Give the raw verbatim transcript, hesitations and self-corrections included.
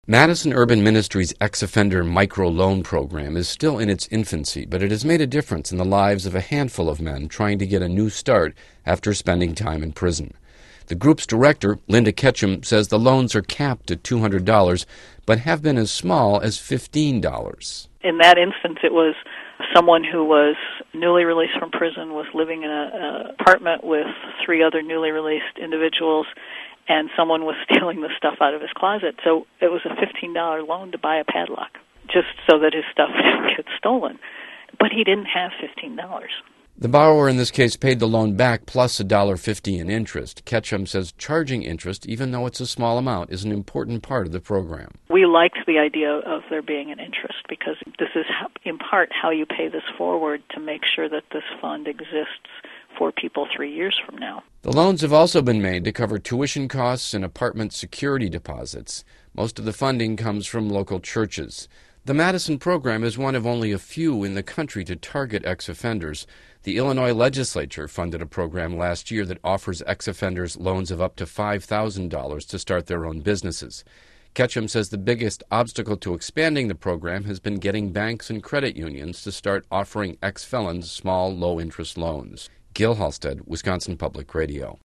Madison Urban Ministries' ex-offender micro-loan program is still in its infancy, but it has made a difference in the lives of a handful of men trying to get a new start after spending time in prison. The group's director, Linda Ketchum, says the loans are capped at two hundred dollars, but have been as small as fifteen dollars. In that instance, it was someone who was newly released from prison, was living in an apartment with three other newly released individuals, and someone was stealing the stuff out of his closet. So it was a fifteen dollars loan to buy a padlock, just so that his stuff didn't get stolen. But he didn't have fifteen dollars. The borrower in this case paid the loan back plus one dollar fifty in interest. Ketchum says charging interest, even though it's a small amount, is an important part of the program. We liked the idea of there being an interest because this is, in part, how you pay this forward to make sure that this fund exists for people three years from now. The loans have also been made to cover tuition costs and apartment security deposits. Most of the funding comes from local churches. The Madison program is one of only a few in the country to target ex-offenders. The Illinois legislature funded a program last year that offers ex-offenders loans of up to five thousand dollars to start their own businesses. Ketchum says the biggest obstacle to expanding the program has been getting banks and credit unions to start offering ex-felons small, low-interest loans. Gil Halstead, Wisconsin Public Radio.